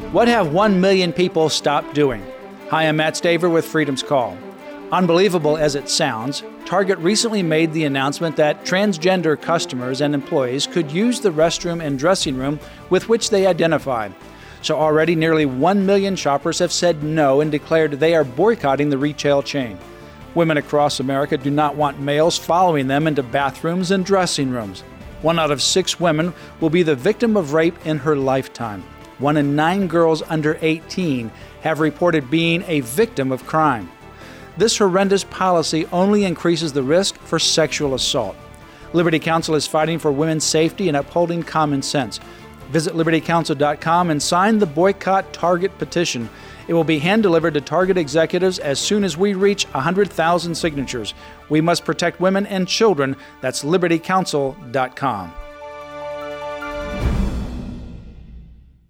What have 1 million people stopped doing? Hi, I'm Matt Staver with Freedom's Call. Unbelievable as it sounds, Target recently made the announcement that transgender customers and employees could use the restroom and dressing room with which they identify. So already nearly 1 million shoppers have said no and declared they are boycotting the retail chain. Women across America do not want males following them into bathrooms and dressing rooms. 1 out of 6 women will be the victim of rape in her lifetime. 1 in 9 girls under 18 have reported being a victim of crime. This horrendous policy only increases the risk for sexual assault. Liberty Counsel is fighting for women's safety and upholding common sense. Visit libertycounsel.com and sign the Boycott Target petition. It will be hand-delivered to Target executives as soon as we reach 100,000 signatures. We must protect women and children. That's libertycounsel.com.